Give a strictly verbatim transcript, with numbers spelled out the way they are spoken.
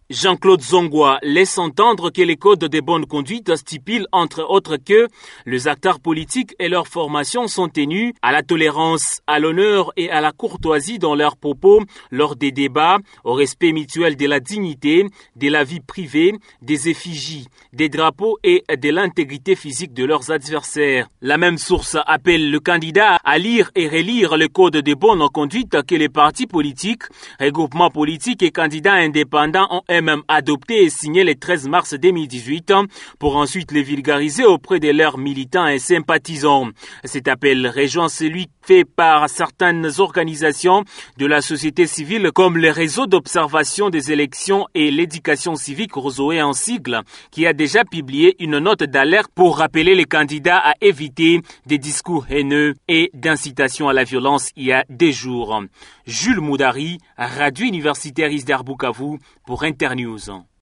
Jean-Claude Zongwa laisse entendre que les codes de bonne conduite stipulent entre autres que les acteurs politiques et leur formation sont tenus à la tolérance, à l'honneur et à la courtoisie dans leurs propos lors des débats, au respect mutuel de la dignité, de la vie privée, des effigies, des drapeaux et de l'intégrité physique de leurs adversaires. La même source appelle le candidat à lire et relire le code de bonne conduite que les partis politiques, regroupements politiques et candidats indépendants ont même adopté et signé le treize mars deux mille dix-huit pour ensuite les vulgariser auprès de leurs militants et sympathisants. Cet appel rejoint celui fait par certaines organisations de la société civile comme le réseau d'observation des élections et l'éducation civique Rozoé en sigle, qui a déjà publié une note d'alerte pour rappeler les candidats à éviter des discours haineux et d'incitation à la violence il y a des jours. Jules Moudari, Radio Universitaire Isder Bukavu pour Internews.